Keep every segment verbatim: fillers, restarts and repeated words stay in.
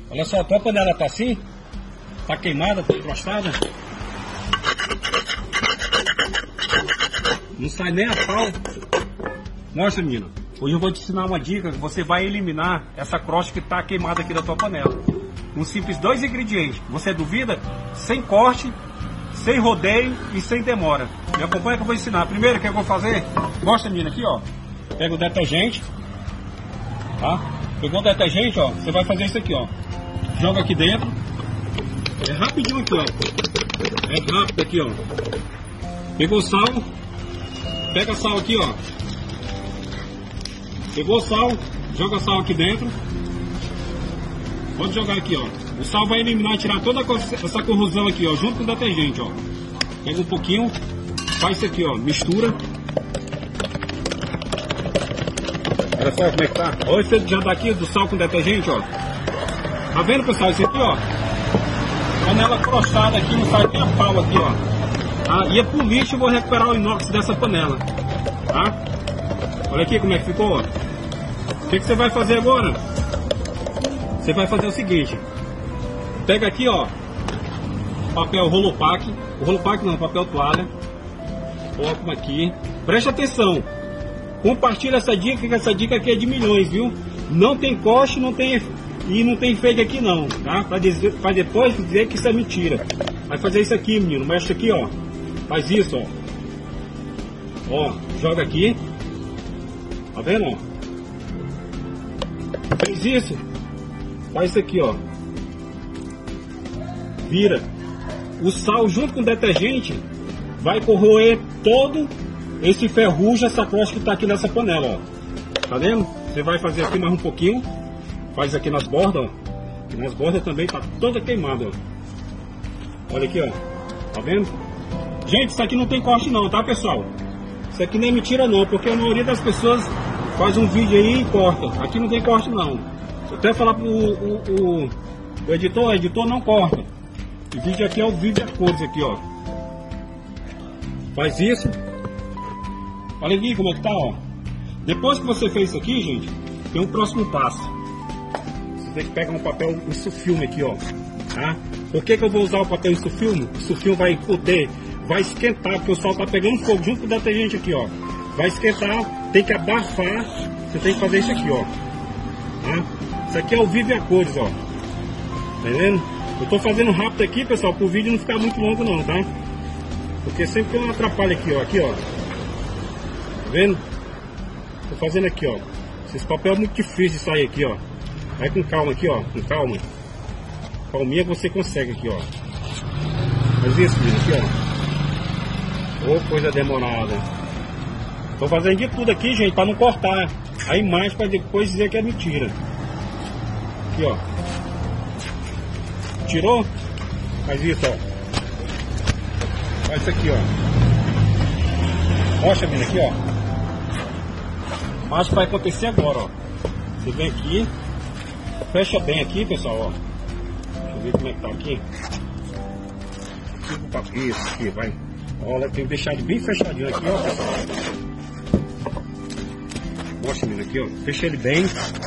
Olha só, a tua panela tá assim? Tá queimada, tá encrostada? Não sai nem a pau. Mostra, menina. Hoje eu vou te ensinar uma dica que você vai eliminar essa crosta que tá queimada aqui da tua panela. Um simples dois ingredientes. Você duvida? Sem corte, sem rodeio e sem demora. Me acompanha que eu vou ensinar. Primeiro, o que eu vou fazer? Mostra, menina, aqui, ó. Pega o detergente. Tá? Pegou o detergente, ó. Você vai fazer isso aqui, ó. Joga aqui dentro. É rapidinho aqui, ó. É rápido aqui, ó. Pegou sal. Pega sal aqui, ó. Pegou sal. Joga sal aqui dentro. Pode jogar aqui, ó. O sal vai eliminar, tirar toda essa corrosão aqui, ó. Junto com o detergente, ó. Pega um pouquinho. Faz isso aqui, ó. Mistura. Olha só como é que tá. Olha esse já daqui do sal com detergente, ó. Tá vendo, pessoal? Isso aqui, ó. Panela crostada aqui, não sai nem a pau aqui, ó. Tá? E é por lixo eu vou recuperar o inox dessa panela. Tá? Olha aqui como é que ficou, ó. O que, que você vai fazer agora? Você vai fazer o seguinte. Pega aqui, ó. Papel rolopack. O rolopack não, papel toalha. Coloca aqui. Preste atenção. Compartilha essa dica, que essa dica aqui é de milhões, viu? Não tem corte, não tem e não tem fake aqui não, tá? Pra, dizer, pra depois dizer que isso é mentira. Vai fazer isso aqui, menino. Mexe aqui, ó. Faz isso, ó. Ó, joga aqui. Tá vendo, ó? Fez isso. Faz isso aqui, ó. Vira. O sal junto com o detergente vai corroer todo esse ferrugem, essa crosta que tá aqui nessa panela, ó. Tá vendo? Você vai fazer aqui mais um pouquinho. Faz aqui nas bordas, ó. E nas bordas também tá toda queimada, ó. Olha aqui, ó. Tá vendo? Gente, isso aqui não tem corte não, tá, pessoal? Isso aqui nem é mentira não, porque a maioria das pessoas faz um vídeo aí e corta. Aqui não tem corte não. Eu até falar pro o, o, o editor, o editor não corta. O vídeo aqui é o vídeo a cores aqui, ó. Faz isso. Olha aqui como é que tá, ó. Depois que você fez isso aqui, gente, tem um próximo passo. Você tem que pegar um papel insufilme aqui, ó. Tá? Por que que eu vou usar o papel insufilme? O insufilme vai poder, vai esquentar, porque o sol tá pegando fogo junto com o detergente aqui, ó. Vai esquentar, tem que abafar. Você tem que fazer isso aqui, ó. Tá? Isso aqui é o vivo e a cores, ó. Tá vendo? Eu tô fazendo rápido aqui, pessoal, para o vídeo não ficar muito longo não, tá? Porque sempre tem uma atrapalha aqui, ó. Aqui, ó. Tá vendo? Tô fazendo aqui, ó. Esse papel é muito difícil de sair aqui, ó. Vai com calma aqui, ó. Com calma. Calminha que você consegue aqui, ó. Faz isso, menino, aqui, ó. Ô, coisa demorada. Tô fazendo de tudo aqui, gente, para não cortar a imagem, para depois dizer que é mentira. Aqui, ó. Tirou? Faz isso, ó. Faz isso aqui, ó. Mostra, menina, aqui, ó. Mas vai acontecer agora, ó. Você vem aqui, fecha bem aqui, pessoal, ó. Deixa eu ver como é que tá aqui. Isso aqui, vai. Olha, tem que deixar ele bem fechadinho aqui, ó, pessoal. Mostra, menina, aqui, ó. Fecha ele bem.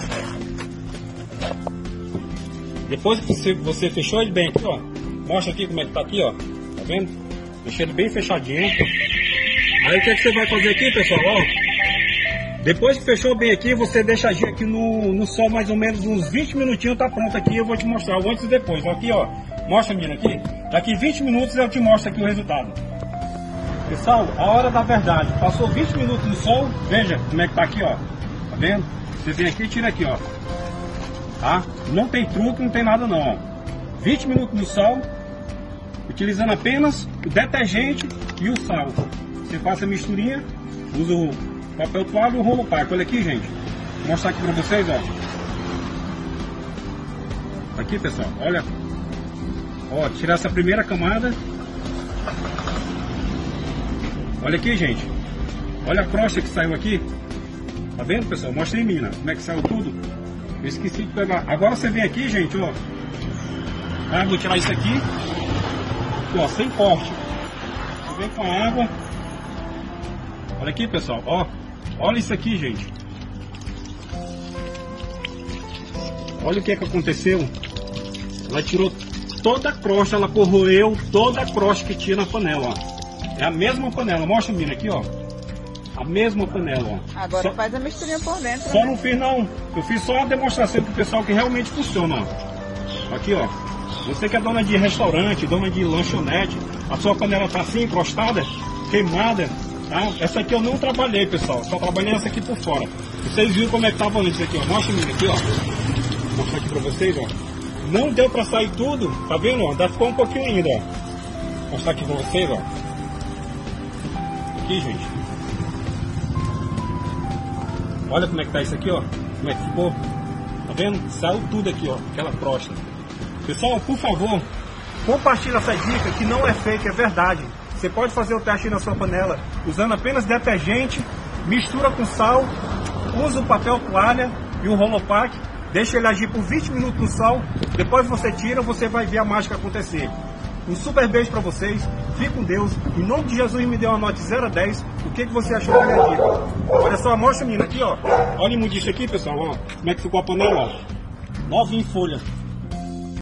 Depois que você, você fechou ele bem aqui, ó. Mostra aqui como é que tá aqui, ó. Tá vendo? Deixa ele bem fechadinho. Aí o que, é que você vai fazer aqui, pessoal, ó. Depois que fechou bem aqui, você deixa agir aqui no, no sol mais ou menos uns vinte minutinhos, tá pronto aqui. Eu vou te mostrar o antes e depois. Aqui, ó. Mostra, menina, aqui. Daqui vinte minutos eu te mostro aqui o resultado. Pessoal, a hora da verdade. Passou vinte minutos no sol. Veja como é que tá aqui, ó. Tá vendo? Você vem aqui e tira aqui, ó. Tá? Não tem truque, não tem nada não, ó. vinte minutos no sol, utilizando apenas o detergente e o sal. Você faz a misturinha, usa o papel toalha e o rolo pack. Olha aqui, gente. Vou mostrar aqui pra vocês, ó. Aqui, pessoal, olha. Ó, tirar essa primeira camada. Olha aqui, gente. Olha a crosta que saiu aqui. Tá vendo, pessoal? Mostra em mim, né? Como é que saiu tudo. Eu esqueci de pegar. Agora você vem aqui, gente, ó. Ah, vou tirar isso aqui. Aqui, ó, sem corte. Você vem com a água. Olha aqui, pessoal, ó. Olha isso aqui, gente. Olha o que é que aconteceu. Ela tirou toda a crosta, ela corroeu toda a crosta que tinha na panela, ó. É a mesma panela, mostra, menina, aqui, ó. A mesma panela, ó. Agora só, faz a misturinha por dentro. Só né? não fiz não, eu fiz só a demonstração pro pessoal que realmente funciona, ó. Aqui, ó. Você que é dona de restaurante, dona de lanchonete, a sua panela tá assim, encostada, queimada, tá? Essa aqui eu não trabalhei, pessoal, só trabalhei essa aqui por fora. Vocês viram como é que tava antes aqui, ó. Mostra, menina, aqui, ó. Vou mostrar aqui pra vocês, ó. Não deu pra sair tudo, tá vendo, ó? Ainda ficou um pouquinho ainda, ó. Vou mostrar aqui pra vocês, ó. Aqui, gente. Olha como é que tá isso aqui, ó. Como é que ficou. Tá vendo? Saiu tudo aqui, ó. Aquela crosta. Pessoal, por favor, compartilhe essa dica que não é fake, é verdade. Você pode fazer o teste na sua panela usando apenas detergente, mistura com sal, usa o papel toalha e o Rolopac, deixa ele agir por vinte minutos no sal, depois você tira, você vai ver a mágica acontecer. Um super beijo pra vocês, fique com Deus, em nome de Jesus me dê uma nota de zero a dez, o que, que você achou da minha dica? Olha só, mostra, menina, aqui, ó. Olha o imundice aqui, pessoal, ó, como é que ficou a panela, ó. Novinha em folha.